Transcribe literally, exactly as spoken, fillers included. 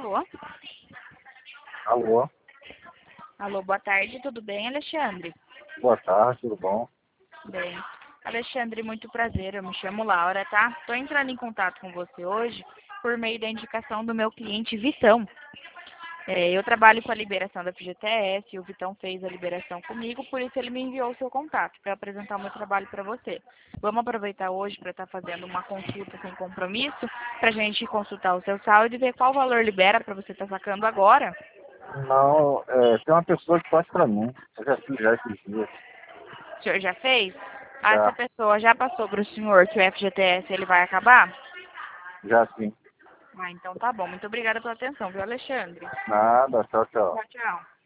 Alô? Alô, Alô, boa tarde, tudo bem, Alexandre? boa tarde, tudo bom? Bem. Alexandre, muito prazer, eu me chamo Laura, tá? Tô entrando em contato com você hoje por meio da indicação do meu cliente Vitão. É, eu trabalho com a liberação da F G T S e o Vitão fez a liberação comigo, por isso ele me enviou o seu contato para apresentar o meu trabalho para você. Vamos aproveitar hoje para estar fazendo uma consulta sem compromisso, para a gente consultar o seu saldo e ver qual valor libera para você estar sacando agora. Não, é, tem uma pessoa que faz pra mim. Eu já fiz já esses dias. O senhor já fez? Ah, essa Já, pessoa já passou para o senhor que o F G T S ele vai acabar? já sim. Ah, então tá bom. Muito obrigada pela atenção, viu, Alexandre? Nada, tchau, tchau. Tchau, tchau.